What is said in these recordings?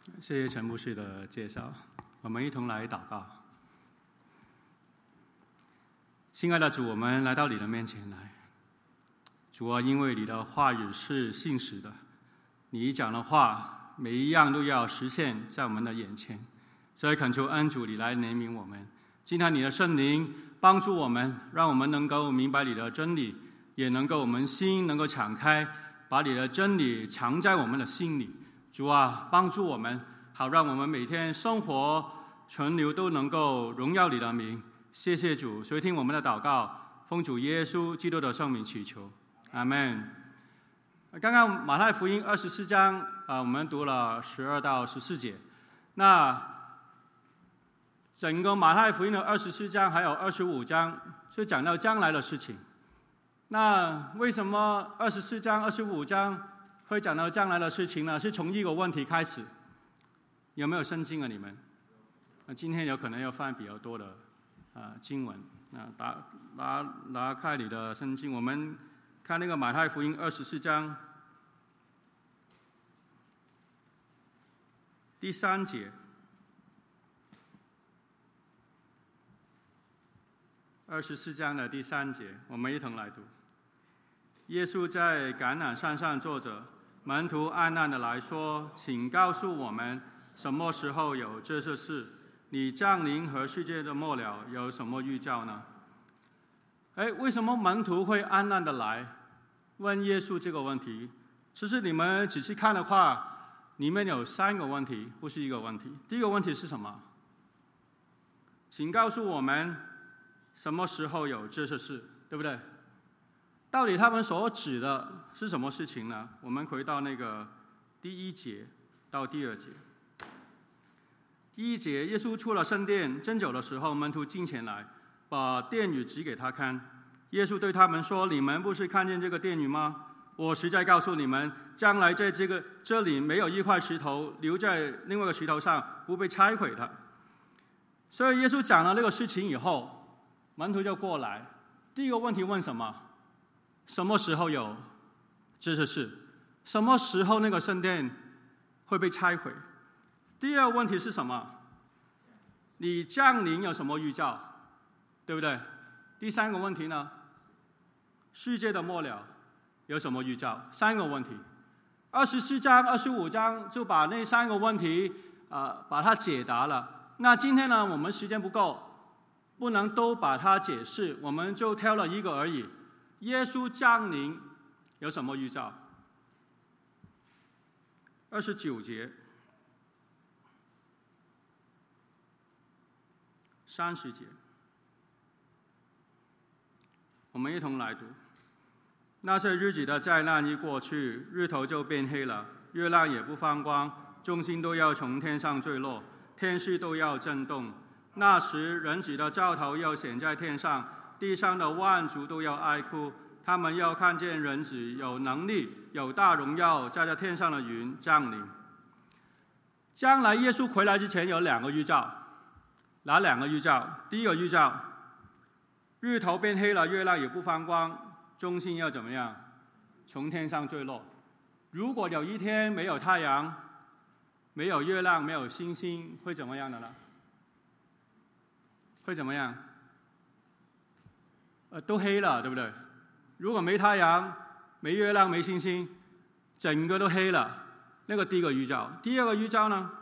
谢谢陈牧师的介绍，我们一同来祷告。亲爱的主，我们来到你的面前来。主啊，因为你的话语是信实的，你讲的话每一样都要实现在我们的眼前，所以恳求恩主你来怜悯我们。今天你的圣灵帮助我们，让我们能够明白你的真理，也能够我们心能够敞开，把你的真理藏在我们的心里。主啊，帮助我们，好让我们每天生活存留都能够荣耀你的名。谢谢主，垂听我们的祷告，奉主耶稣基督的圣名祈求，阿们。刚刚马太福音24章我们读了12到14节。那整个马太福音的24章还有25章是讲到将来的事情。那为什么24章、25章会讲到将来的事情呢？是从一个问题开始。有没有圣经啊？你们？今天有可能要翻比较多的经文。拿开你的圣经，我们看那个马太福音24章第3节。24章的第3节，我们一同来读。耶稣在橄榄山上坐着，门徒暗暗的来说：“请告诉我们，什么时候有这些事？你降临和世界的末了有什么预兆呢？”为什么门徒会暗暗的来问耶稣这个问题？其实你们仔细看的话，里面有3个问题，不是一个问题。第一个问题是什么？请告诉我们什么时候有这些事，对不对？到底他们所指的是什么事情呢？我们回到那个第1节到第2节。第1节，耶稣出了圣殿，正走的时候，门徒进前来，把殿宇指给他看。耶稣对他们说：“你们不是看见这个殿宇吗？我实在告诉你们，将来在这里没有一块石头留在另外一个石头上不被拆毁的。”所以耶稣讲了这个事情以后，门徒就过来。第一个问题问什么？什么时候有这些事？什么时候那个圣殿会被拆毁？第二个问题是什么？你降临有什么预兆？对不对？第3个问题呢？世界的末了有什么预兆？3个问题。24章、25章就把那3个问题把它解答了。那今天呢，我们时间不够，不能都把它解释，我们就挑了一个而已。耶稣降临有什么预兆？29节、30节，我们一同来读。那些日子的灾难一过去，日头就变黑了，月亮也不放光，众星都要从天上坠落，天势都要震动。那时，人子的兆头要显在天上，地上的万族都要哀哭，他们要看见人子有能力、有大荣耀，驾着天上的云降临。将来耶稣回来之前有2个预兆，哪2个预兆？第一个预兆，日头变黑了，月亮也不放光，众星要怎么样？从天上坠落。如果有一天没有太阳、没有月亮、没有星星，会怎么样的呢？会怎么样？都黑了，对不对？如果没太阳、没月亮、没星星，整个都黑了，那个第一个预兆。第二个预兆呢？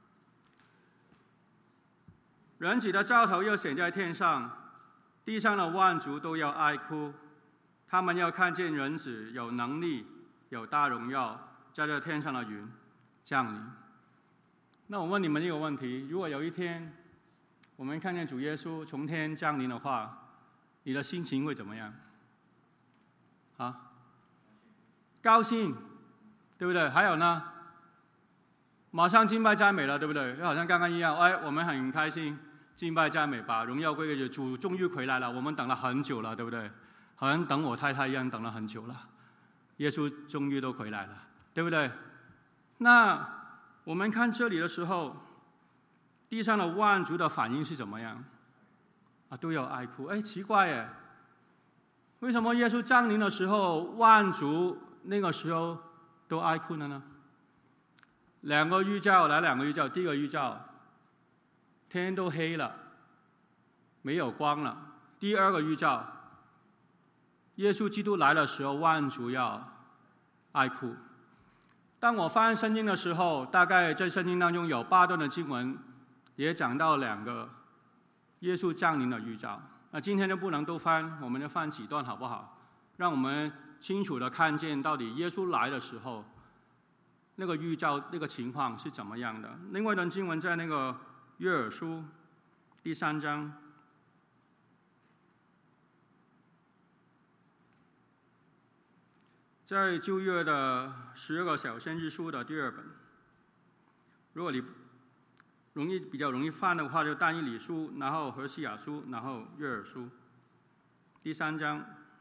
人子的兆头要显在天上，地上的万族都要哀哭，他们要看见人子有能力、有大荣耀，驾着天上的云降临。那我问你们一个问题：如果有一天我们看见主耶稣从天降临的话，你的心情会怎么样？高兴，对不对？还有呢，马上敬拜赞美了，对不对？就好像刚刚一样，我们很开心，敬拜赞美吧，荣耀归给主，终于回来了，我们等了很久了，对不对？好像等我太太一样，等了很久了，耶稣终于都回来了，对不对？那我们看这里的时候，地上的万族的反应是怎么样？都要哀哭。奇怪耶，为什么耶稣降临的时候，万族那个时候都哀哭了呢？ 两个预兆，哪两个预兆？第一个预兆，天都黑了，没有光了。第二个预兆，耶稣基督来的时候，万族要哀哭。当我翻圣经的时候，大概在圣经当中有8段的经文，也讲到2个耶稣降临的预兆。那今天就不能都翻，我们就翻几段好不好？让我们清楚的看见到底耶稣来的时候，那个预兆那个情况是怎么样的。另外一段经文在那个约珥书第3章。在旧约的12个小先知书的第2本，如果你比较容易翻的话，就但以理书，然后何西亚书，然后约珥书，第3章。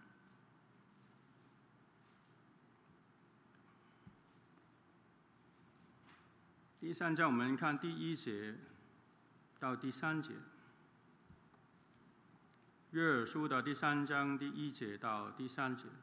第3章我们看第1节到第3节，约珥书的第3章第1节到第3节。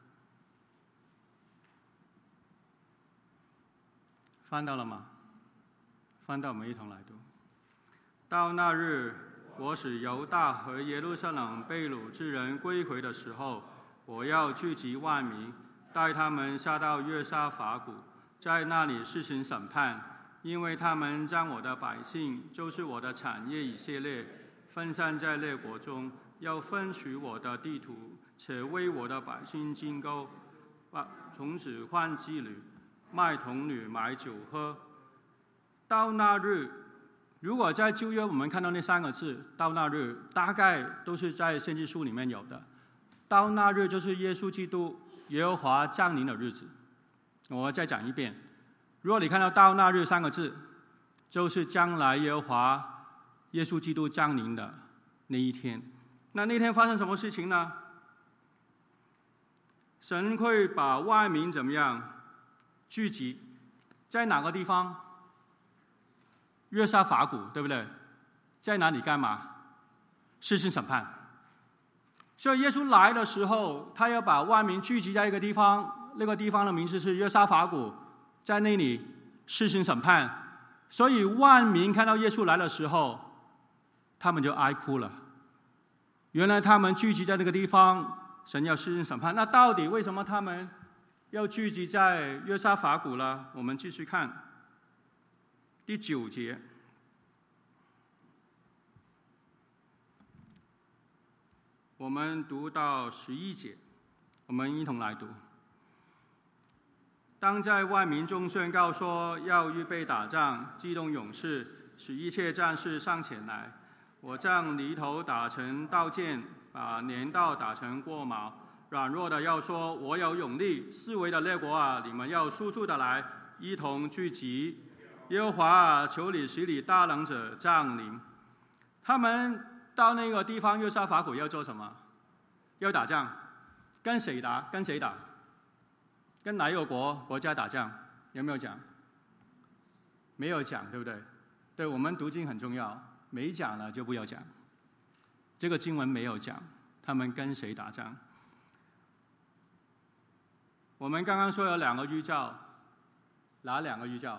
翻到了吗？翻到，我们一同来读。到那日，我使犹大和耶路撒冷被掳之人归回的时候，我要聚集万民，带他们下到约沙法谷，在那里施行审判，因为他们将我的百姓，就是我的产业以色列，分散在列国中，要分取我的地土，且为我的百姓金钩，从此换妓女，卖童女，买酒喝。到那日，如果在旧约我们看到那3个字“到那日”，大概都是在先知书里面有的。到那日就是耶稣基督耶和华降临的日子。我再讲一遍，如果你看到“到那日”3个字，就是将来耶和华耶稣基督降临的那一天。那天发生什么事情呢？神会把万民怎么样聚集在哪个地方？约沙法谷，对不对？在哪里干嘛？施行审判。所以耶稣来的时候，他要把万民聚集在一个地方，那个地方的名字是约沙法谷，在那里施行审判。所以万民看到耶稣来的时候，他们就哀哭了。原来他们聚集在那个地方，神要施行审判。那到底为什么他们要聚集在约沙法谷呢？我们继续看第9节。我们读到11节，我们一同来读。当在万民中宣告说要预备打仗，激动勇士，使一切战士上前来。我将犁头打成刀剑，把镰刀打成过矛。软弱的要说我有勇力，四围的列国啊，你们要速速的来，一同聚集。耶和华啊，求你使你大能者降临。他们到那个地方约沙法谷要做什么？要打仗。跟谁打？跟谁打？跟哪一个国家打仗？有没有讲？没有讲，对不对？对，我们读经很重要，没讲了就不要讲。这个经文没有讲他们跟谁打仗。我们刚刚说有2个预兆，哪2个预兆？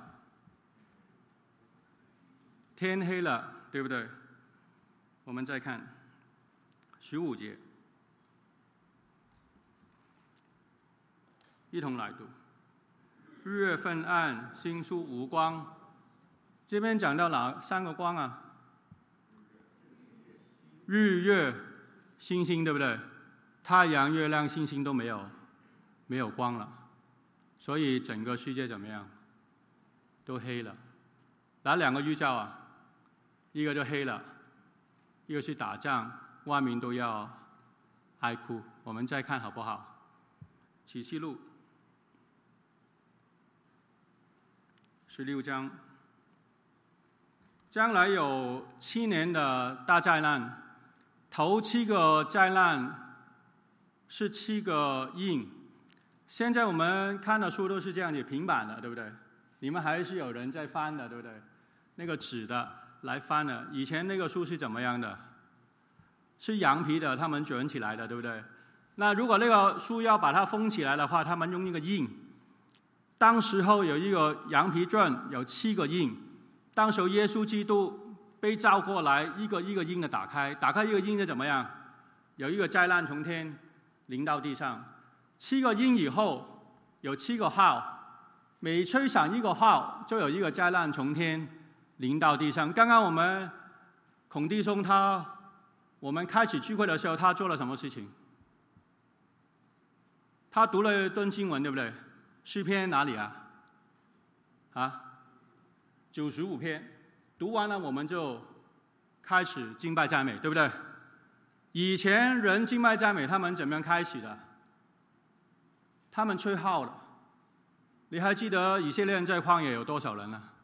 天黑了，对不对？我们再看15节，一同来读。日月昏暗，星宿无光。这边讲到哪3个光啊？日月星星，对不对？太阳、月亮、星星都没有光了，所以整个世界怎么样？都黑了。哪2个预兆啊？一个就黑了，一个是打仗，万民都要哀哭。我们再看好不好？启示录16章，将来有7年的大灾难，头7个灾难是7个印。现在我们看的书都是这样子平板的，对不对？你们还是有人在翻的，对不对？那个纸的来翻的。以前那个书是怎么样的？是羊皮的，他们卷起来的，对不对？那如果那个书要把它封起来的话，他们用那个印。 当时候有一个羊皮卷，有7个印。当时耶稣基督被召过来，一个一个印的打开，打开一个印就怎么样？有一个灾难从天临到地上。7个印以后有7个号，每吹响一个号，就有一个灾难从天临到地上。刚刚我们孔弟兄我们开始聚会的时候，他做了什么事情？他读了一段经文，对不对？诗篇哪里啊？95篇。读完了，我们就开始敬拜赞美，对不对？以前人敬拜赞美，他们怎么样开始的？他们吹号了。你还记得以色列人在旷野有多少人呢？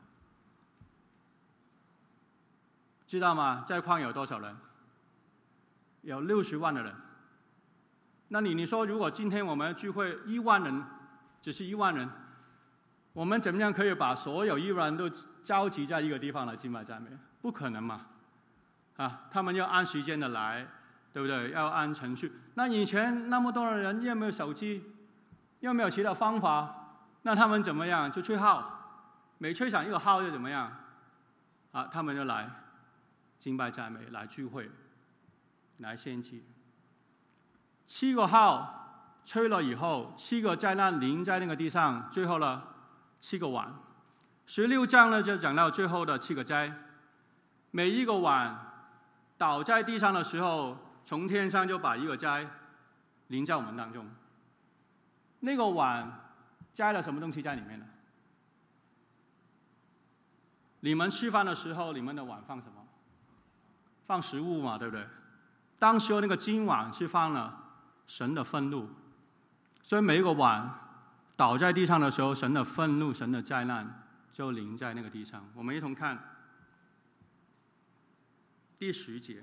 知道吗？在旷野有多少人？有60万的人。那你说，如果今天我们聚会1万人，只是1万人，我们怎么样可以把所有1万人都召集在一个地方来敬拜赞美？不可能嘛！他们要按时间的来，对不对？要按程序。那以前那么多的人，又没有手机，又没有其他方法，那他们怎么样？就吹号，每吹响一个号就怎么样？他们就来敬拜赞美，来聚会，来献祭。7个号吹了以后，7个灾难临在那个地上，最后呢，7个碗。16章呢就讲到最后的7个灾，每一个碗倒在地上的时候，从天上就把一个灾临在我们当中。那个碗摘了什么东西在里面呢？你们吃饭的时候，你们的碗放什么？放食物嘛，对不对？当时那个金碗是放了神的愤怒，所以每一个碗倒在地上的时候，神的愤怒、神的灾难就临在那个地上。我们一同看第10节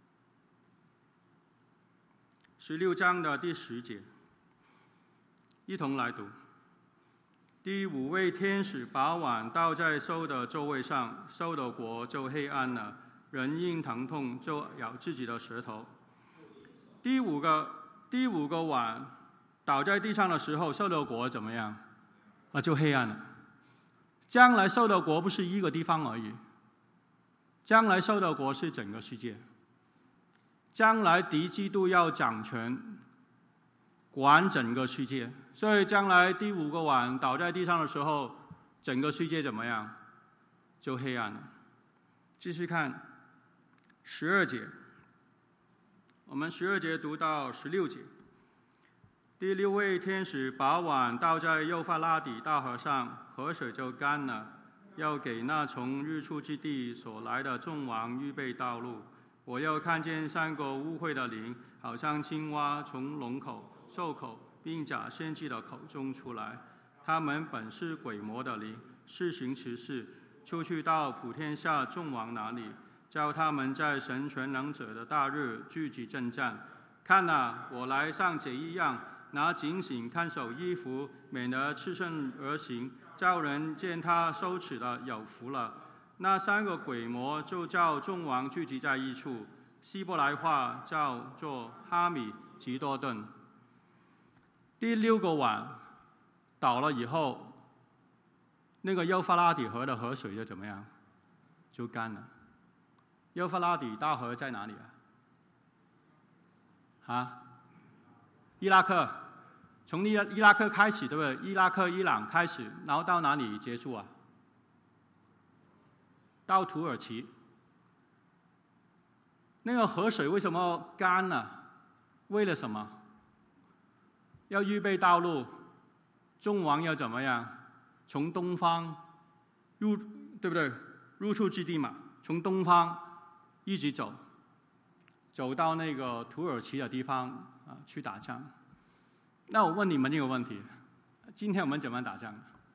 ，16章的第10节，一同来读。第5位天使把碗倒在兽的座位上，兽的国就黑暗了，人因疼痛就咬自己的舌头。第五个碗倒在地上的时候，兽的国怎么样？就黑暗了。将来兽的国不是一个地方而已，将来兽的国是整个世界。将来敌基督要掌权，管整个世界。所以将来第5个碗倒在地上的时候，整个世界怎么样？就黑暗了。继续看12节，我们12节读到16节。第6位天使把碗倒在幼发拉底大河上，河水就干了，要给那从日出之地所来的众王预备道路。我又看见3个污秽的灵，好像青蛙从龙口、兽口并假先知的口中出来。他们本是鬼魔的灵，施行奇事，出去到普天下众王那里，叫他们在神全能者的大日聚集征战。看哪，我来像贼一样，拿警醒看守衣服，免得赤身而行，叫人见他羞耻的有福了。那3个鬼魔就叫众王聚集在一处，希伯来话叫做哈米吉多顿。第6个碗倒了以后，那个幼发拉底河的河水就怎么样？就干了。幼发拉底大河在哪里伊拉克。从伊拉克开始，对不对？伊拉克、伊朗开始，然后到哪里结束到土耳其。那个河水为什么干了？为了什么？要预备道路，众王要怎么样？从东方对不对？入处之地嘛，从东方一直走到那个土耳其的地方去打仗。那我问你们一个问题：今天我们怎么打仗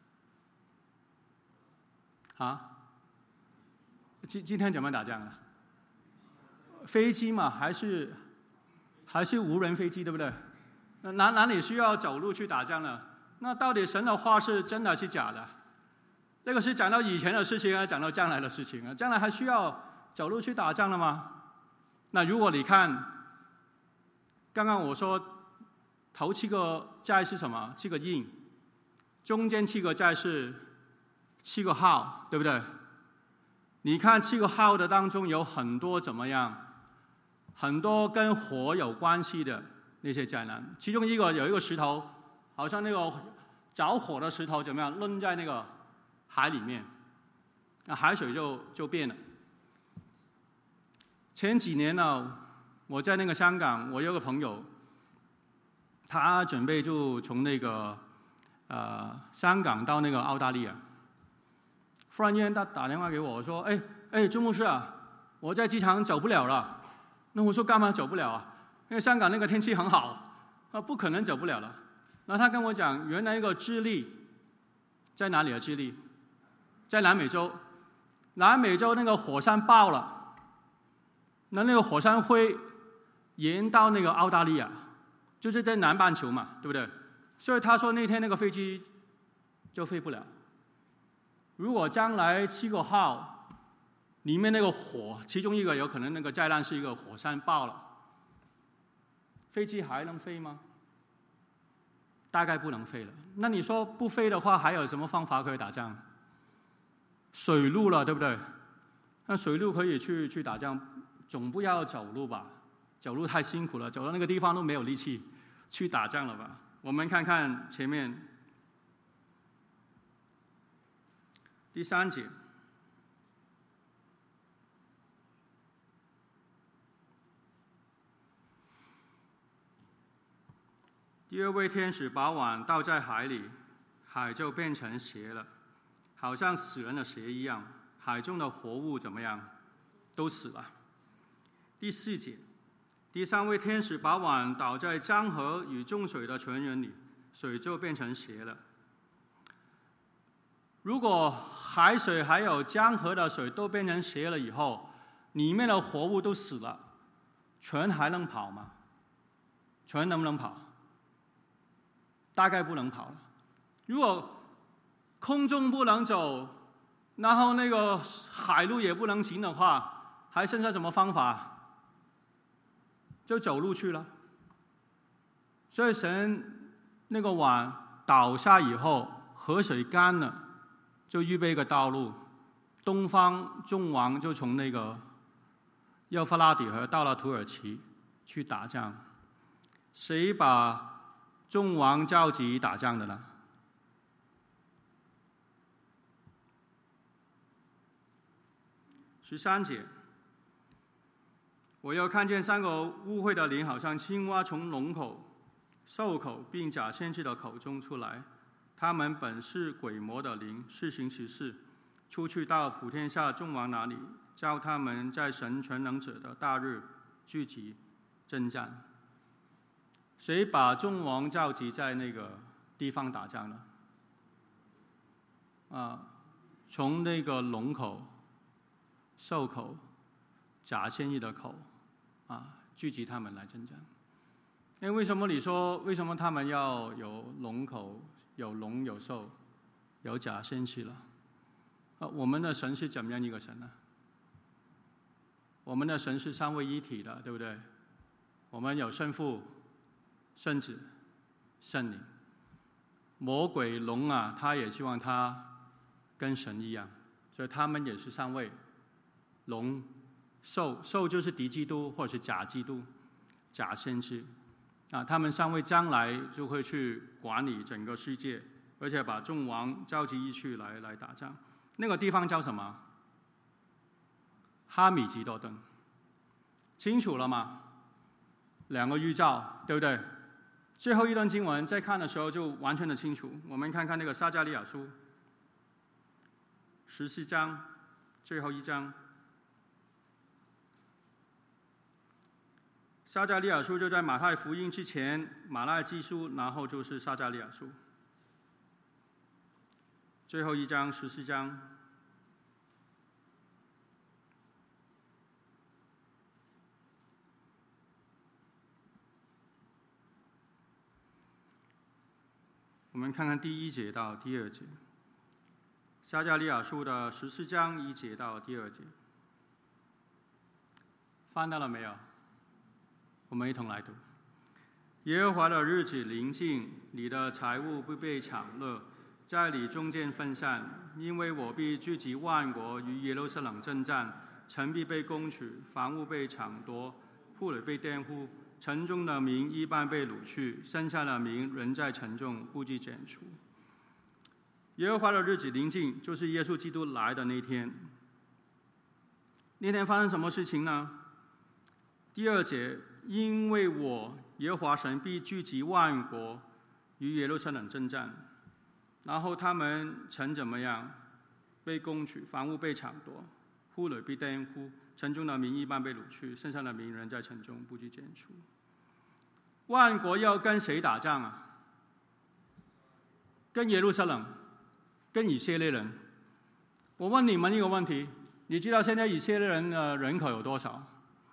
今天怎么打仗飞机嘛，还是无人飞机，对不对？哪里需要走路去打仗呢？那到底神的话是真的是假的？这个是讲到以前的事情，还是讲到将来的事情将来还需要走路去打仗了吗？那如果你看，刚刚我说头7个灾是什么？7个印， 中间7个寨是7个号，对不对？你看7个号的当中有很多怎么样？很多跟火有关系的那些灾难。其中有一个石头，好像那个着火的石头怎么样，扔在那个海里面，那海水就变了。前几年呢，我在那个香港，我有个朋友，他准备就从那个香港到那个澳大利亚。忽然间他打电话给我说：“朱牧师啊，我在机场走不了了。”那我说干嘛走不了啊？因为香港那个天气很好，不可能走不了了。然后他跟我讲，原来一个智利在哪里啊？智利在南美洲，南美洲那个火山爆了，那个火山灰延到那个澳大利亚，就是在南半球嘛，对不对？所以他说那天那个飞机就飞不了。如果将来7个号里面那个火，其中一个有可能那个灾难是一个火山爆了，飞机还能飞吗？大概不能飞了。那你说不飞的话，还有什么方法可以打仗？水路了，对不对？那水路可以去打仗，总不要走路吧？走路太辛苦了，走到那个地方都没有力气去打仗了吧？我们看看前面第3节。第2位天使把碗倒在海里，海就变成血了，好像死人的血一样。海中的活物怎么样？都死了。第4节，第3位天使把碗倒在江河与众水的泉源里，水就变成血了。如果海水还有江河的水都变成血了以后，里面的活物都死了，泉还能跑吗？泉能不能跑？大概不能跑了。如果空中不能走，然后那个海路也不能行的话，还剩下什么方法？就走路去了。所以神那个碗倒下以后，河水干了，就预备一个道路。东方众王就从那个幼发拉底河到了土耳其去打仗。谁把众王召集打仗的呢？13节，我又看见3个污秽的灵，好像青蛙从龙口、兽口并假先知的口中出来。他们本是鬼魔的灵，施行奇事，出去到普天下众王那里，叫他们在神全能者的大日聚集征战。谁把众王召集在那个地方打仗呢？从那个龙口、兽口、假先知的口，聚集他们来征战。为什么你说为什么他们要有龙口、有龙、有兽、有假先知了？我们的神是怎么样一个神呢？我们的神是3位一体的，对不对？我们有圣父、圣子、圣灵。魔鬼龙他也希望他跟神一样，所以他们也是3位。龙、兽就是敌基督或者是假基督、假先知。他们3位将来就会去管理整个世界，而且把众王召集一去来打仗。那个地方叫什么？哈米吉多顿。清楚了吗？2个预兆，对不对？最后一段经文在看的时候就完全的清楚。我们看看那个撒迦利亚书14章最后1章。撒迦利亚书就在马太福音之前，马拉基书，然后就是撒迦利亚书。最后1章14章。我们看看第1节到第2节，撒迦利亚书的14章1节到第2节，翻到了没有？我们一同来读。耶和华的日子临近，你的财物不被抢掠， 在你中间分散，因为我必聚集万国于耶路撒冷征战，城必被攻取，房屋被抢夺，妇女被玷污，城中的民一半被掳去，剩下的民仍在城中不计剪除。耶和华的日子临近，就是耶稣基督来的那天。那天发生什么事情呢？第2节，因为我耶和华神必聚集万国于耶路撒冷征战，然后他们城怎么样？被攻取，房屋被抢夺，妇女被玷污，城中的民一半被掳去，剩下的民仍在城中不计剪除。万国要跟谁打仗啊？跟耶路撒冷，跟以色列人。我问你们一个问题，你知道现在以色列人的人口有多少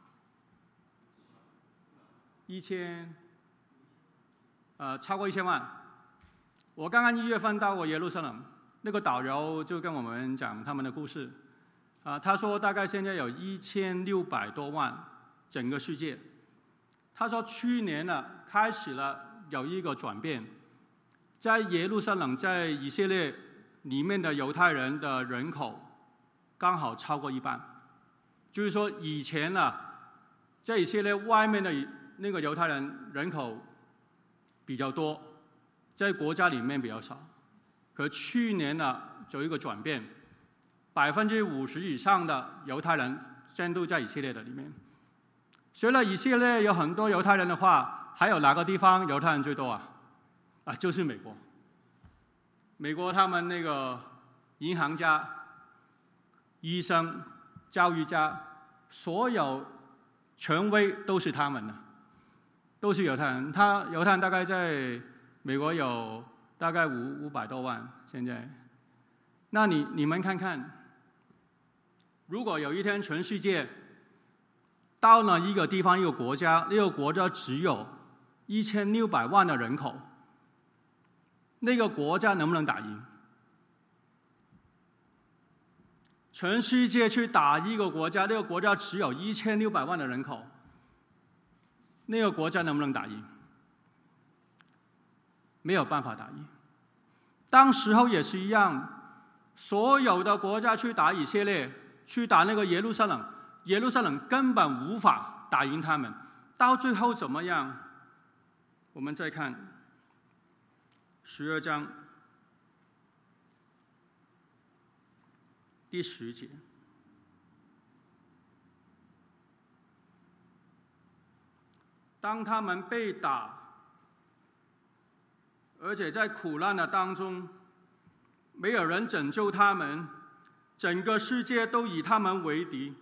超过1000万。我刚刚1月份到过耶路撒冷，那个导游就跟我们讲他们的故事。他说大概现在有1600多万，整个世界。他说去年开始了有一个转变，在耶路撒冷，在以色列里面的犹太人的人口刚好超过一半。就是说以前在以色列外面的那个犹太人人口比较多，在国家里面比较少。可去年有一个转变，50%以上的犹太人现在都在以色列的里面。除了以色列有很多犹太人的话，还有哪个地方犹太人最多啊？就是美国。美国他们那个银行家、医生、教育家，所有权威都是他们的，都是犹太人。犹太人大概在美国有大概500多万现在。那你们看看，如果有一天全世界到了一个地方一个国家，那个国家只有1600万的人口，那个国家能不能打赢？全世界去打一个国家，那个国家只有1600万的人口，那个国家能不能打赢？没有办法打赢。当时候也是一样，所有的国家去打以色列，去打那个耶路撒冷，耶路撒冷根本无法打赢他们。到最后怎么样？我们再看12章第10节。当他们被打，而且在苦难的当中，没有人拯救他们，整个世界都以他们为敌。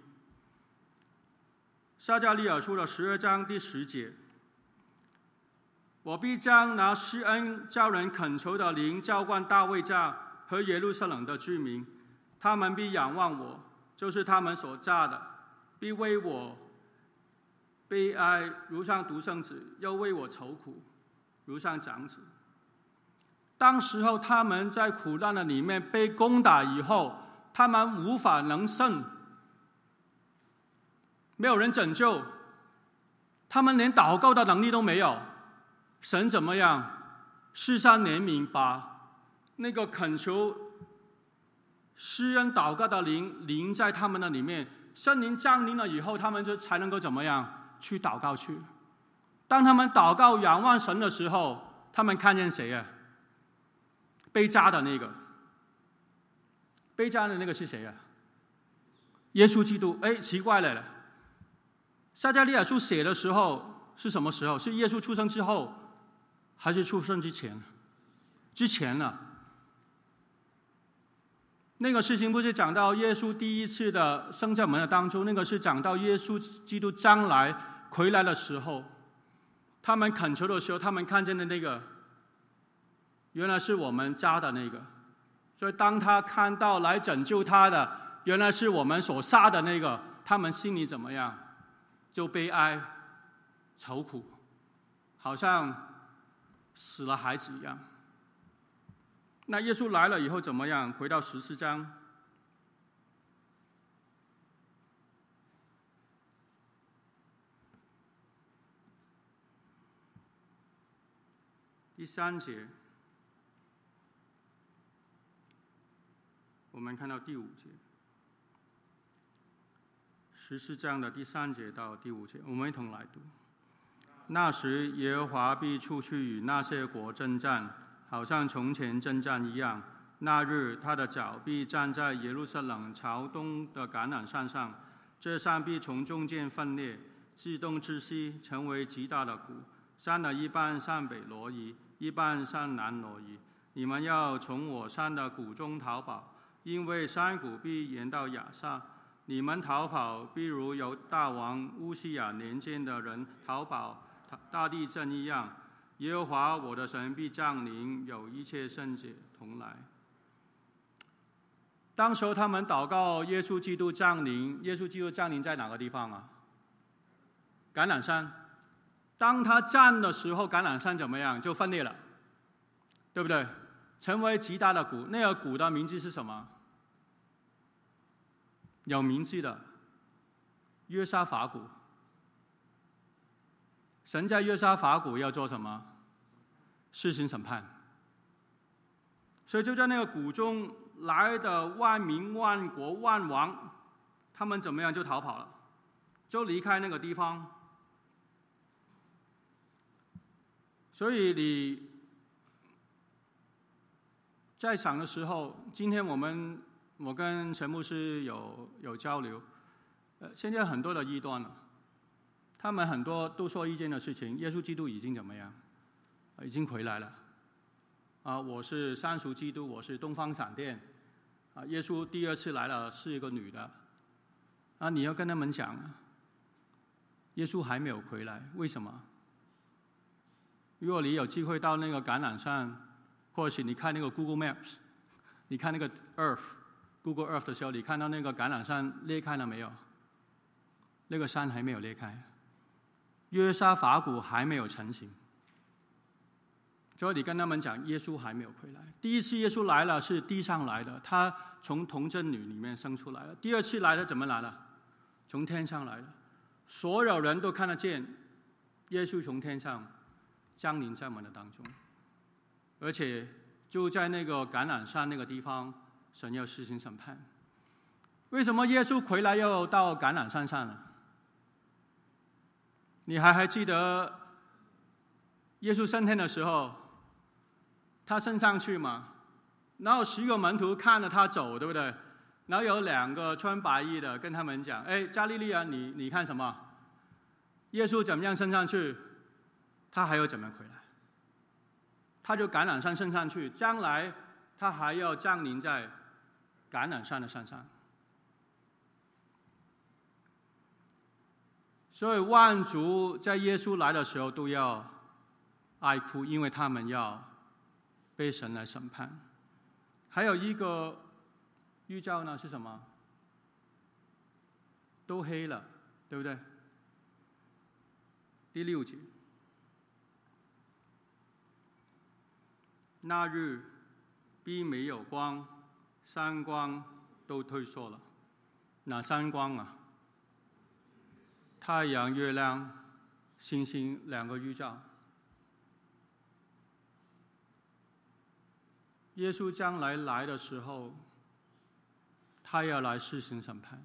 撒迦利亚书的12章第10节，我必将拿施恩叫人恳求的灵浇灌大卫家和耶路撒冷的居民，他们必仰望我，就是他们所炸的，必为我悲哀，如上独生子，又为我愁苦，如上长子。当时候他们在苦难的里面被攻打以后，他们无法能胜，没有人拯救，他们连祷告的能力都没有。神怎么样？施上怜悯，把那个恳求施恩祷告的灵临在他们的里面，圣灵降临了以后，他们就才能够怎么样去祷告去。当他们祷告仰望神的时候，他们看见谁啊？被扎的那个，被扎的那个是谁啊？耶稣基督。奇怪了，撒迦利亚书写的时候是什么时候？是耶稣出生之后，还是出生之前？之前了。那个事情不是讲到耶稣第一次的生在我们的当中，那个是讲到耶稣基督将来回来的时候，他们恳求的时候，他们看见的那个原来是我们扎的那个。所以当他看到来拯救他的原来是我们所杀的那个，他们心里怎么样？就悲哀愁苦，好像死了孩子一样。那耶稣来了以后怎么样？回到14章第3节， 我们看到第5节，14章的第3节到第5节，我们一同来读。那时，耶和华必出去与那些国征战，好像从前征战一样。那日，他的脚必站在耶路撒冷朝东的橄榄山上，这山必从中间分裂，自东至西，成为极大的谷。山的一半向北挪移，一半向南挪移。你们要从我山的谷中逃跑，因为山谷必延到亚萨。你们逃跑，必如犹大王乌西雅年间的人逃跑大地震一样。耶和华我的神必降临，有一切圣者同来。当时候他们祷告耶稣基督降临，耶稣基督降临在哪个地方啊？橄榄山。当他站的时候，橄榄山怎么样？就分裂了，对不对？成为极大的谷。那个谷的名字是什么？有名字的，约沙法谷。神在约沙法谷要做什么？施行审判。所以就在那个谷中来的万民万国万王，他们怎么样就逃跑了，就离开那个地方。所以你在想的时候，今天我跟陈牧师有交流，现在很多的异端了，他们很多都说一件的事情：耶稣基督已经怎么样？已经回来了。我是三属基督，我是东方闪电。耶稣第2次来了是一个女的。你要跟他们讲，耶稣还没有回来，为什么？如果你有机会到那个橄榄山，或许你看那个 Google Maps， 你看那个 Google Earth 的时候，你看到那个橄榄山裂开了没有？那个山还没有裂开，约沙法谷还没有成型。所以你跟他们讲，耶稣还没有回来。第1次耶稣来了是地上来的，他从童贞女里面生出来了。第2次来的怎么来了？从天上来的，所有人都看得见耶稣从天上降临在我们的当中，而且就在那个橄榄山那个地方，神要施行审判。为什么耶稣回来要到橄榄山上呢？你还记得耶稣升天的时候，他升上去嘛？然后10个门徒看着他走，对不对？然后有2个穿白衣的跟他们讲：“加利利啊，你看什么？耶稣怎么样升上去？他还要怎么回来？他就橄榄山升上去，将来他还要降临在橄榄山的山上。所以万族在耶稣来的时候都要哀哭，因为他们要被神来审判。还有一个预兆呢是什么？都黑了，对不对？第6节。那日必没有光，三光都退缩了。哪三光啊？太阳、月亮、星星2个预兆。耶稣将来的时候，他要来施行审判。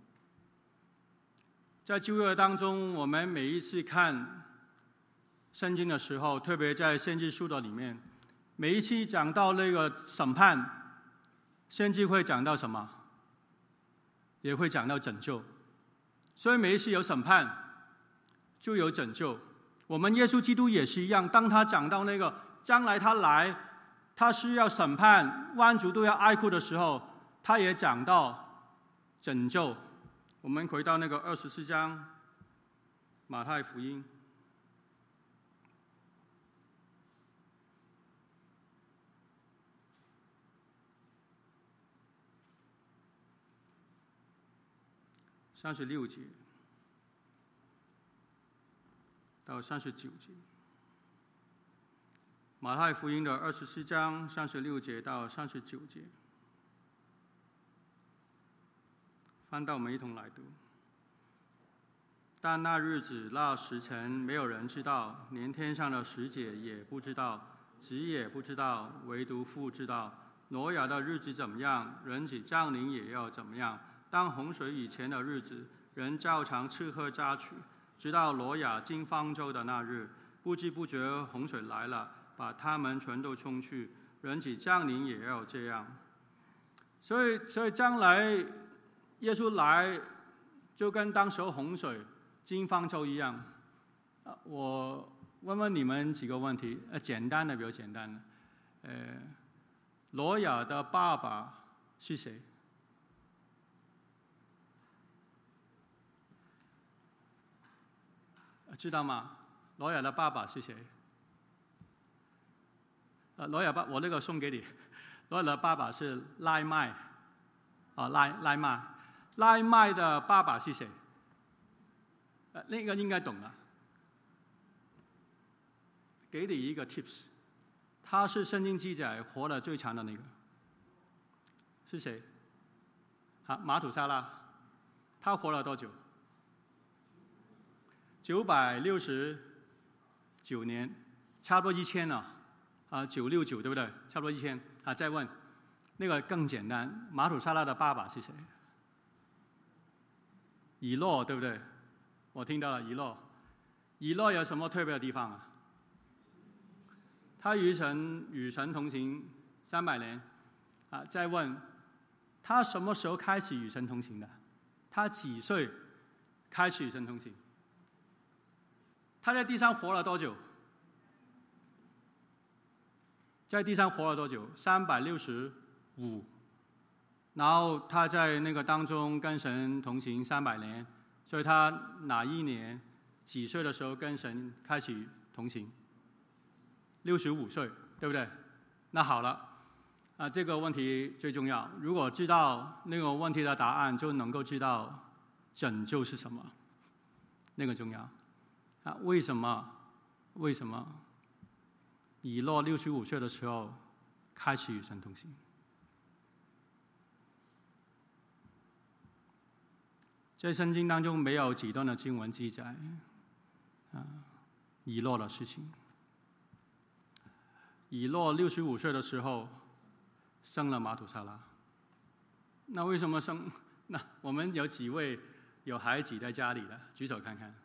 在旧约当中，我们每一次看圣经的时候，特别在先知书的里面，每一期讲到那个审判，先知会讲到什么？也会讲到拯救。所以每一次有审判，就有拯救。我们耶稣基督也是一样，当他讲到那个将来他来，他是要审判，万族都要哀哭的时候，他也讲到拯救。我们回到那个24章，马太福音。36节到39节，马太福音的24章36节到39节，翻到我们一同来读。但那日子那时辰，没有人知道，连天上的使者也不知道，子也不知道，唯独父知道。 挪亚的日子怎么样，人子降临也要怎么样。当洪水以前的日子，人照常吃喝嫁娶，直到挪亚进方舟的那日，不知不觉洪水来了，把他们全都冲去。人子降临也要这样。所以将来耶稣来，就跟当时候洪水进方舟一样。我问问你们几个问题，简单的比较简单的。挪亚的爸爸是谁？知道吗？挪亚的爸爸是谁？挪亚我那个送给你。挪亚的爸爸是拉麦，拉麦的爸爸是谁？那个应该懂了。给你一个 tips， 他是圣经记载活得最长的那个，是谁？马土沙拉，他活了多久？969年，差不多1000了。969对不对？差不多1000。再问，那个更简单，马土沙拉的爸爸是谁？以诺对不对？我听到了以诺。以诺有什么特别的地方啊？他与神同行300年。再问，他什么时候开始与神同行的？他几岁开始与神同行？他在地上活了多久？在地上活了多久？365。然后他在那个当中跟神同行300年，所以他哪一年几岁的时候跟神开始同行？65岁，对不对？那好了，这个问题最重要。如果知道那个问题的答案，就能够知道拯救是什么，那个重要。为什么以诺65岁的时候开始与神同行？在圣经当中没有几段的经文记载以诺的事情。以诺65岁的时候生了马土沙拉。那为什么生？那我们有几位有孩子在家里的？举手看看。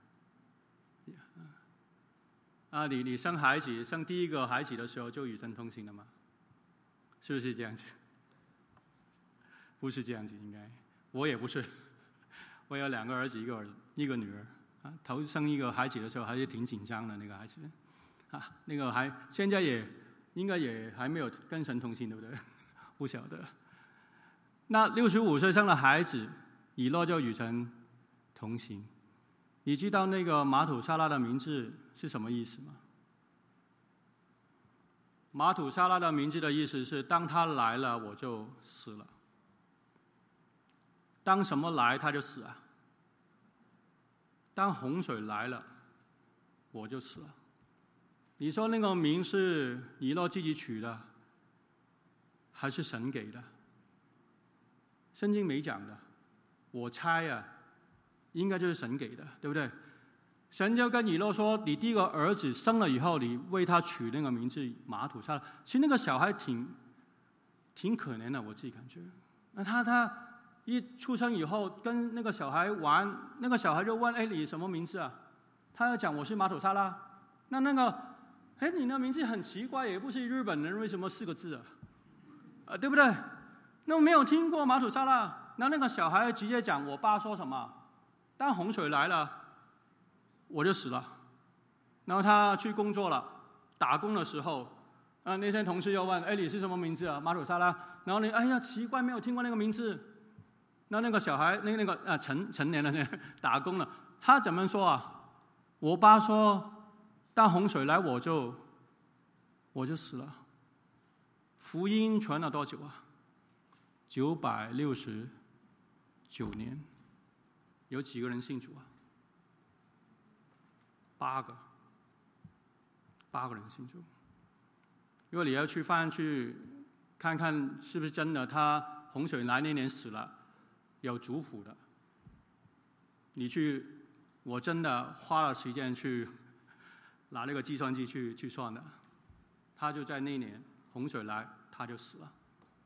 你生孩子，生第一个孩子的时候就与神同行了吗？是不是这样子？不是这样子，应该。我也不是，我有2个儿子，一个女儿。头生一个孩子的时候还是挺紧张的，那个孩子。那个现在应该也还没有跟神同行，对不对？不晓得。那65岁生了孩子，以诺就与神同行。你知道那个马土沙拉的名字是什么意思吗？马土沙拉的名字的意思是，当他来了，我就死了。当什么来，他就死啊？当洪水来了，我就死了。你说那个名是以诺自己取的，还是神给的？圣经没讲的，我猜应该就是神给的，对不对？神就跟以诺说：“你第一个儿子生了以后，你为他取那个名字马土沙拉。”其实那个小孩挺可怜的，我自己感觉。那他一出生以后跟那个小孩玩，那个小孩就问：“你什么名字啊？”他要讲：“我是马土沙拉。”那个你的名字很奇怪，也不是日本人，为什么4个字啊？对不对？那我没有听过马土沙拉。那个小孩直接讲：“我爸说什么？当洪水来了，我就死了。”然后他去工作了，打工的时候，那些同事又问：“你是什么名字啊？”马土沙拉。然后你奇怪，没有听过那个名字。那个小孩那个成年了，打工了，他怎么说啊？我爸说，当洪水来我就死了。福音传了多久啊？969年。有几个人信主啊？8个人信主。如果你要去看看是不是真的，他洪水来那年死了，有族谱的。我真的花了时间去拿那个计算机去算的。他就在那年洪水来，他就死了。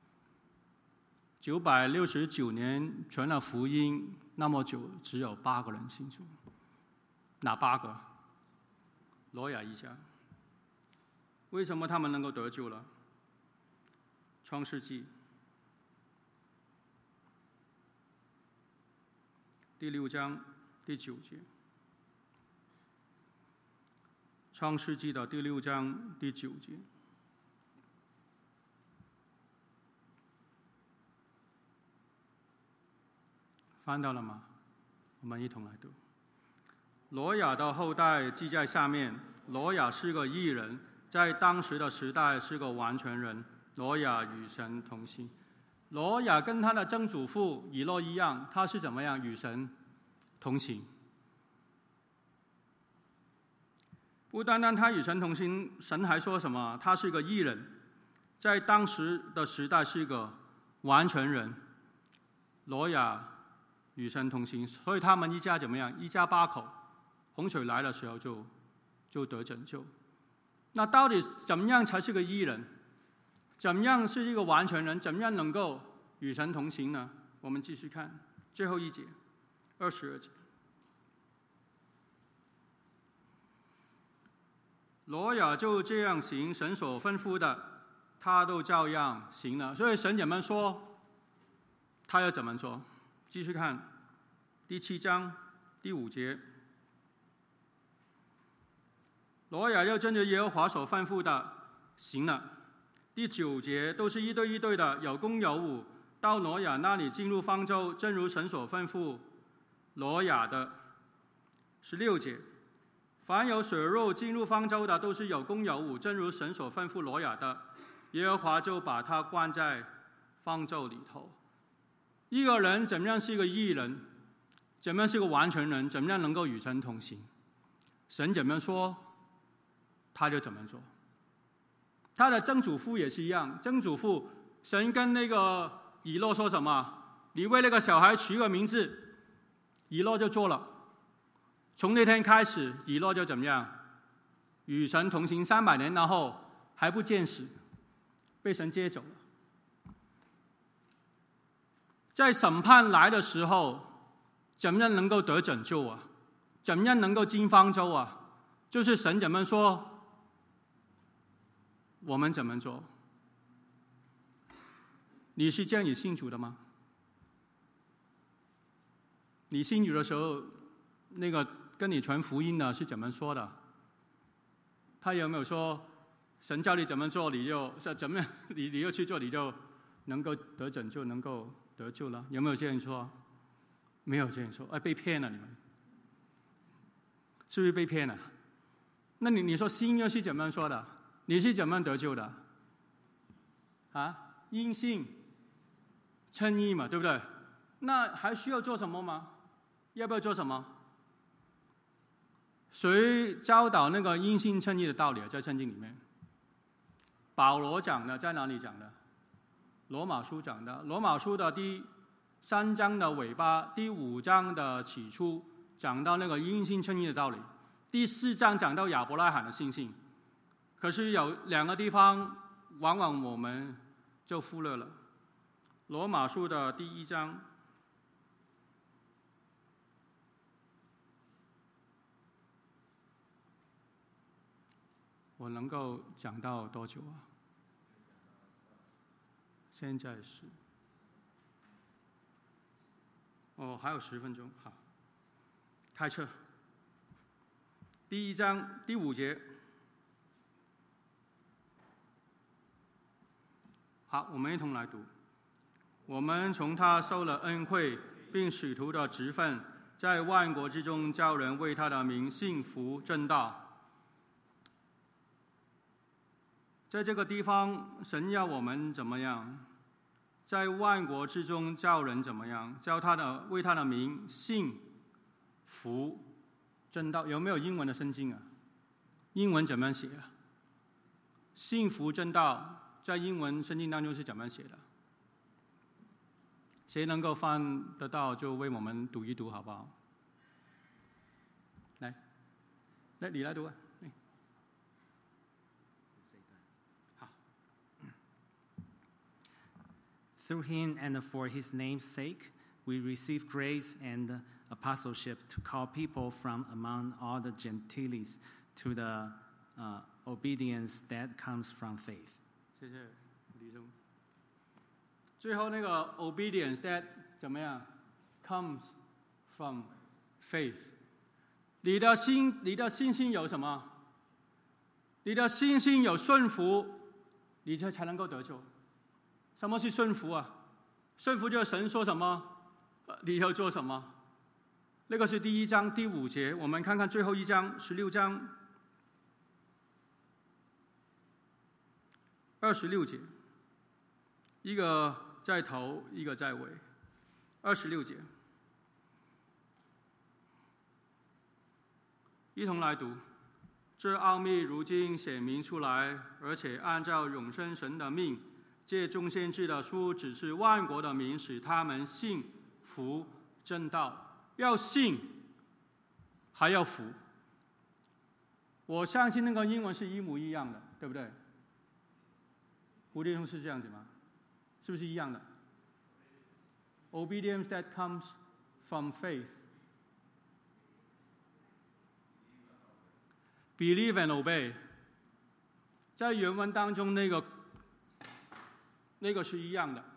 969年传了福音那么久，只有8个人信主。哪8个？挪亚一家。为什么他们能够得救了？创世纪第6章第9节。创世纪的第6章第9节。翻到了吗？我们一同来读。挪亚的后代记在下面。挪亚是个义人，在当时的时代是个完全人。挪亚与神同行。挪亚跟他的曾祖父以诺一样，他是怎么样与神同行？不单单他与神同行，神还说什么？他是个义人，在当时的时代是个完全人。挪亚与神同行，所以他们一家怎么样？一家8口，洪水来的时候就得拯救。那到底怎么样才是个义人？怎么样是一个完全人？怎么样能够与神同行呢？我们继续看最后一节，22节。挪亚就这样行，神所吩咐的，他都照样行了。所以神怎么说，他要怎么做？继续看第7章第5节。挪亚又遵着耶和华所吩咐的行了。第9节都是一对一对的，有公有母，到挪亚那里进入方舟，正如神所吩咐挪亚的。16节，凡有血肉进入方舟的，都是有公有母，正如神所吩咐挪亚的。耶和华就把他关在方舟里头。一个人怎么样是一个义人？怎么样是一个完全人？怎么样能够与神同行？神怎么说，他就怎么做。他的曾祖父也是一样，曾祖父神跟那个以诺说什么？你为那个小孩取个名字，以诺就做了。从那天开始，以诺就怎么样？与神同行300年，然后还不见死，被神接走了。在审判来的时候，怎么样能够得拯救啊？怎么样能够进方舟啊？就是神怎么说，我们怎么做？你是这样也信主的吗？你信主的时候，那个跟你传福音的是怎么说的？他有没有说神叫你怎么做，你就怎么样，你就去做，你就能够得拯救，能够得救了？有没有这样说？没有这样说。被骗了，你们是不是被骗了？那你说信又是怎么样说的？你是怎么样得救的？因信称义嘛，对不对？那还需要做什么吗？要不要做什么？谁教导那个因信称义的道理啊？在圣经里面，保罗讲的，在哪里讲的？罗马书讲的。罗马书的第3章的尾巴，第5章的起初，讲到那个因信称义的道理。第4章讲到亚伯拉罕的信心。可是有2个地方，往往我们就忽略了。罗马书的第1章，我能够讲到多久啊？现在是还有10分钟，好，开车。第1章第5节。好，我们一同来读。我们从他受了恩惠，并使徒的职分，在万国之中叫人为他的名信服正道。在这个地方，神要我们怎么样？在万国之中叫人怎么样？为他的名信服正道。有没有英文的圣经啊？英文怎么写啊？信服正道。在英文圣经当中是怎么写的？谁能够翻得到就为我们读一读好不好？来，你来读啊！ 好。 Through him and for his name's sake, we receive grace and apostleship to call people from among all the Gentiles to the obedience that comes from faith. 谢谢李总。最后那个 obedience that 怎么样 comes from faith。你的信心有什么？你的信心有顺服，你才能够得救。什么是顺服啊？顺服就是神说什么，你要做什么。那个是第1章第5节，我们看看最后一章16章26节，一个在头，一个在尾。26节，一同来读。这奥秘如今显明出来，而且按照永生神的命，借众先知的书指示万国的民，使他们信服真道。要信，还要服。我相信那个英文是一模一样的，对不对？胡弟兄是这样子吗？是不是一样的 ？Obedience that comes from faith. Believe and obey. 在原文当中，那个是一样的。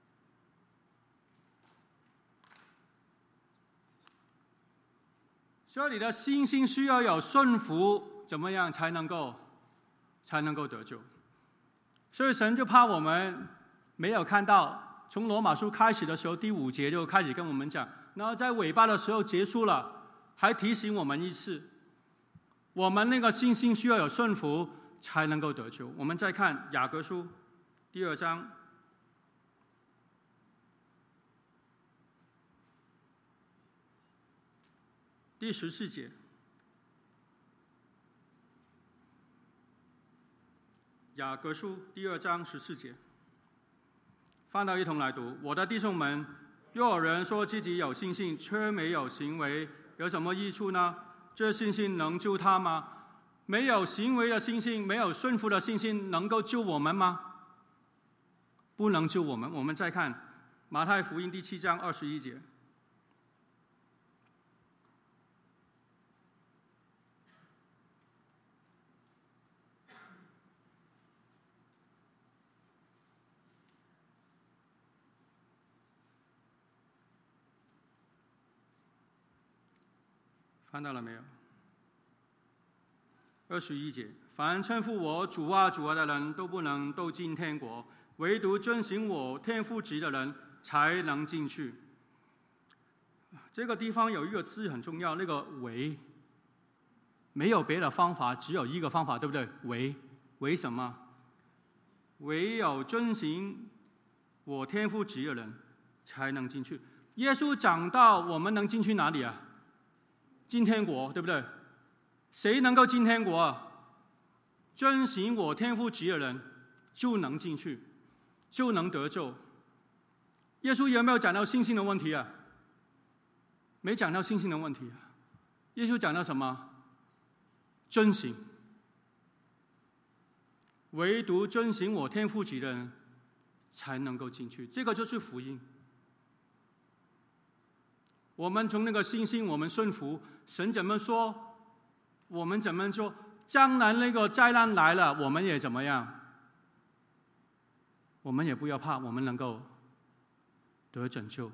所以你的信心需要有顺服，怎么样才能够得救？所以神就怕我们没有看到，从罗马书开始的时候，第5节就开始跟我们讲，然后在尾巴的时候结束了，还提醒我们一次，我们那个信心需要有顺服才能够得救。我们再看雅各书第2章。第14节，雅各书第2章14节，翻到一同来读。我的弟兄们，若有人说自己有信心，却没有行为，有什么益处呢？这信心能救他吗？没有行为的信心，没有顺服的信心，能够救我们吗？不能救我们。我们再看马太福音第7章21节。看到了没有？21节，凡称呼我主啊主啊的人都不能都进天国，唯独遵行我天父旨的人才能进去。这个地方有一个字很重要，那个唯，没有别的方法，只有一个方法，对不对？唯什么？唯有遵行我天父旨的人才能进去。耶稣讲到我们能进去哪里啊？进天国，对不对？谁能够进天国啊？遵行我天父旨的人就能进去，就能得救。耶稣有没有讲到信心的问题啊？没讲到信心的问题啊。耶稣讲到什么？遵行。唯独遵行我天父旨的人才能够进去，这个就是福音。我们从那个信心，我们顺服神怎么说，我们怎么做。将来那个灾难来了，我们也怎么样？我们也不要怕，我们能够得拯救。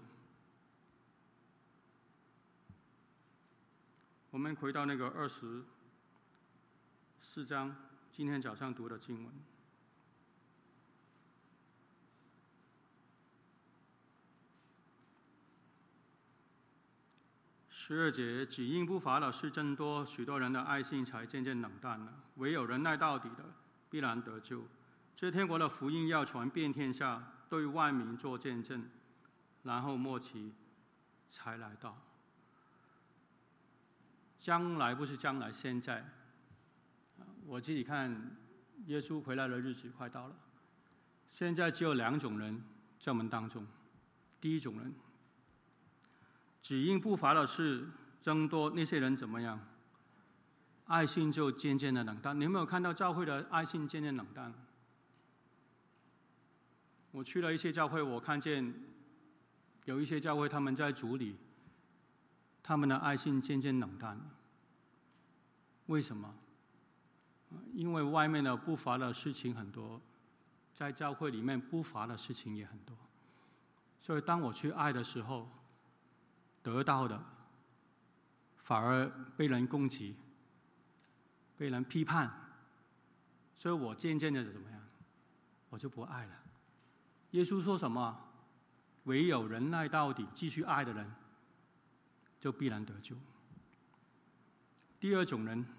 我们回到那个24章，今天早上读的经文。12节，只因不法的事增多，许多人的爱心才渐渐冷淡了。唯有忍耐到底的，必然得救。这天国的福音要传遍天下，对万民做见证，然后末期才来到。将来不是将来，现在。我自己看，耶稣回来的日子快到了。现在只有2种人在我们当中。第一种人，只因不法的事增多，那些人怎么样？爱心就渐渐的冷淡。你有没有看到教会的爱心渐渐冷淡？ 我去了一些教会，我看见有一些教会他们在主里，他们的爱心渐渐冷淡了。为什么？因为外面的不法的事情很多，在教会里面不法的事情也很多，所以当我去爱的时候，得到的反而被人攻击，被人批判，所以我渐渐的怎么样？我就不爱了。耶稣说什么？唯有忍耐到底，继续爱的人，就必然得救。第二种人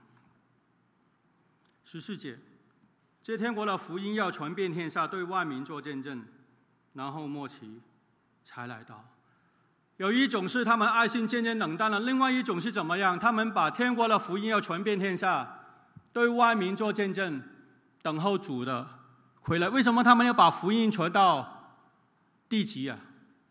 ，14节，这天国的福音要传遍天下，对万民做见证，然后末期才来到。有一种是他们爱心渐渐冷淡了，另外一种是怎么样？他们把天国的福音要传遍天下，对万民做见证，等候主的回来。为什么他们要把福音传到地极啊？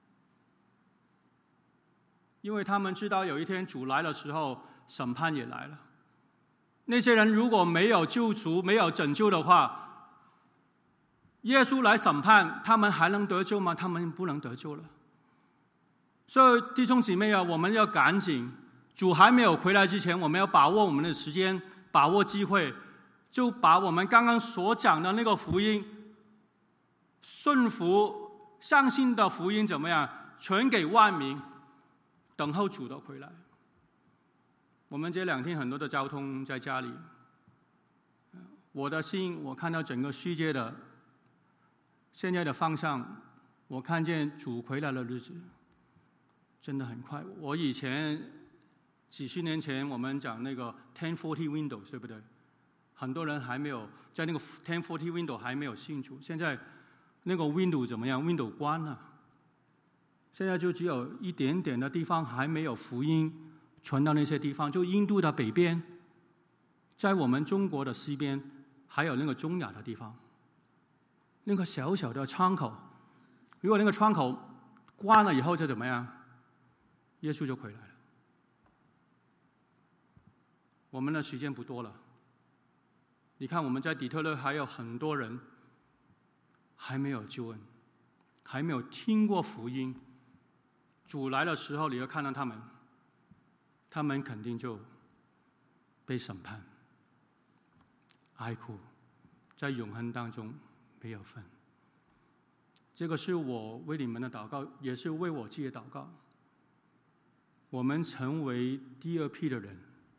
因为他们知道有一天主来的时候，审判也来了。那些人如果没有救赎、没有拯救的话，耶稣来审判，他们还能得救吗？他们不能得救了。所以弟兄姊妹啊，我们要赶紧，主还没有回来之前，我们要把握我们的时间，把握机会，就把我们刚刚所讲的那个福音，顺服、相信的福音怎么样，传给万民，等候主的回来。我们这2天很多的交通在家里，我的心，我看到整个世界的现在的方向，我看见主回来的日子真的很快。我以前几十年前我们讲那个 1040 Windows， 对不对？很多人还没有在那个1040 Windows 还没有信主，现在那个 Windows 怎么样 ？Windows 关了，现在就只有一点点的地方还没有福音传到那些地方，就印度的北边，在我们中国的西边，还有那个中亚的地方，那个小小的窗口，如果那个窗口关了以后就怎么样？耶稣就回来了。我们的时间不多了，你看我们在底特律还有很多人还没有救恩，还没有听过福音。主来的时候，你要看到他们肯定就被审判、哀哭，在永恒当中没有份。这个是我为你们的祷告，也是为我自己的祷告。我们成为第二批的人，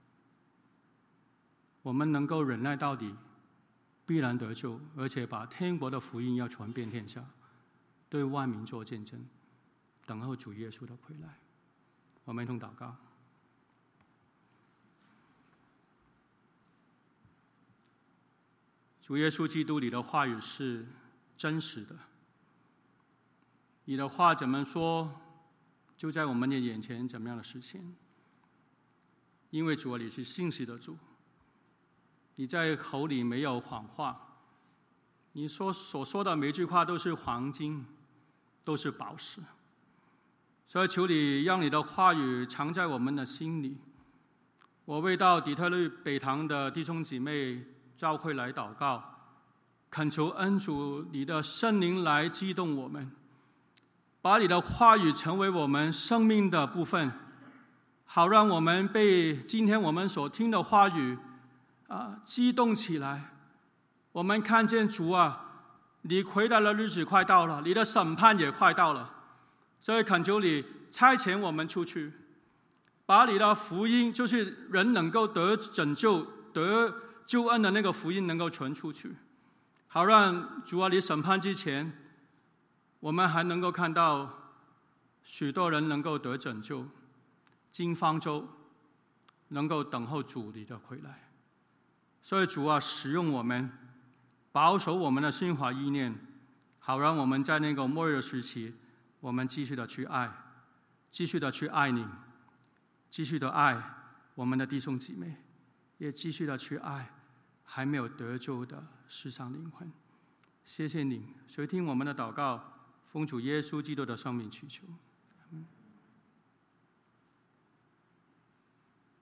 我们能够忍耐到底，必然得救，而且把天国的福音要传遍天下，对万民做见证，等候主耶稣的回来。我们一同祷告。主耶稣基督，你的话语是真实的，你的话怎么说，就在我们的眼前怎么样的实现。因为主啊，你是信实的主，你在口里没有谎话，你所说的每句话都是黄金，都是宝石。所以求你让你的话语藏在我们的心里。我为到底特律北堂的弟兄姊妹教会来祷告，恳求恩主你的圣灵来激动我们，把你的话语成为我们生命的部分，好让我们被今天我们所听的话语激动起来。我们看见主啊，你回来的日子快到了，你的审判也快到了，所以恳求你差遣我们出去，把你的福音，就是人能够得拯救、得救恩的那个福音能够传出去，好让主啊，你审判之前，我们还能够看到许多人能够得拯救，经方舟能够等候主你的回来。所以主啊，使用我们，保守我们的心怀意念，好让我们在那个末日时期，我们继续的去爱，继续的去爱你，继续的爱我们的弟兄姊妹，也继续的去爱还没有得救的世上灵魂。谢谢你，垂听我们的祷告，奉主耶稣基督的圣名祈求。